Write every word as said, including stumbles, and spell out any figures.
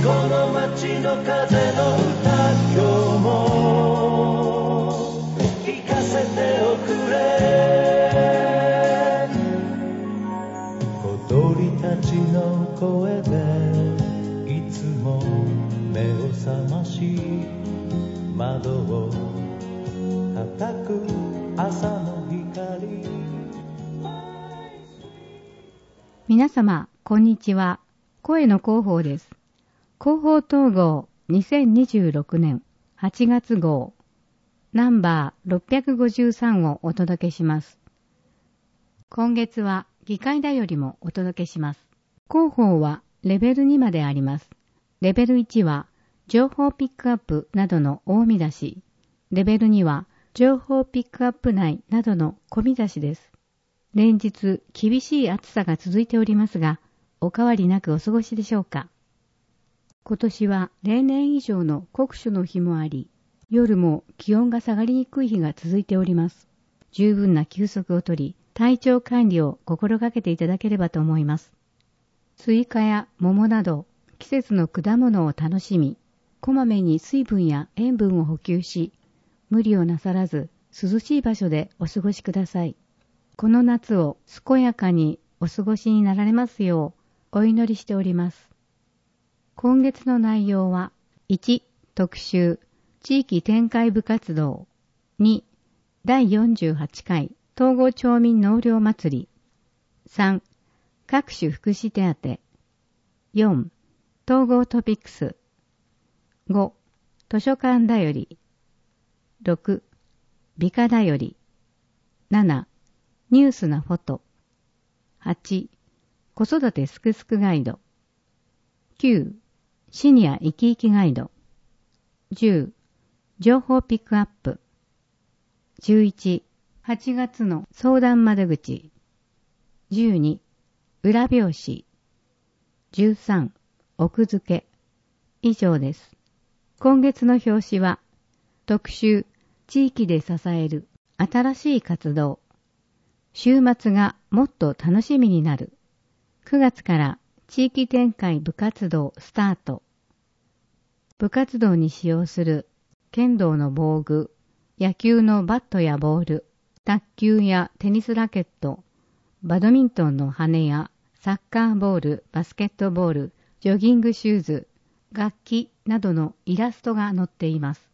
この街の風の歌、今日も聞かせておくれ。小鳥たちの声でいつも目を覚まし、窓を叩く朝の光。 皆様こんにちは。声の広報です。広報統合にせんにじゅうろくねんはちがつ号ナンバーろっぴゃくごじゅうさんをお届けします。今月は議会だよりもお届けします。広報はレベルにまであります。レベルいちは情報ピックアップなどの大見出し。レベルには情報ピックアップ内などの小見出しです。連日厳しい暑さが続いておりますが、お変わりなくお過ごしでしょうか。今年は例年以上の酷暑の日もあり、夜も気温が下がりにくい日が続いております。十分な休息をとり、体調管理を心がけていただければと思います。スイカや桃など季節の果物を楽しみ、こまめに水分や塩分を補給し、無理をなさらず涼しい場所でお過ごしください。この夏を健やかにお過ごしになられますようお祈りしております。今月の内容は、いち. 特集地域展開部活動、に. だいよんじゅうはちかい統合町民納涼祭り、さん. 各種福祉手当、よん. 統合トピックス、ご. 図書館だより、ろく. 美化だより、なな. ニュースなフォト、はち. 子育てすくすくガイド、きゅう. シニア生き生きガイド、じゅう. 情報ピックアップ、じゅういち. はちがつの相談窓口、じゅうに. 裏表紙、じゅうさん. 奥付け。以上です。今月の表紙は、特集地域で支える新しい活動、週末がもっと楽しみになる。くがつから地域展開部活動スタート。部活動に使用する剣道の防具、野球のバットやボール、卓球やテニスラケット、バドミントンの羽やサッカーボール、バスケットボール、ジョギングシューズ、楽器などのイラストが載っています。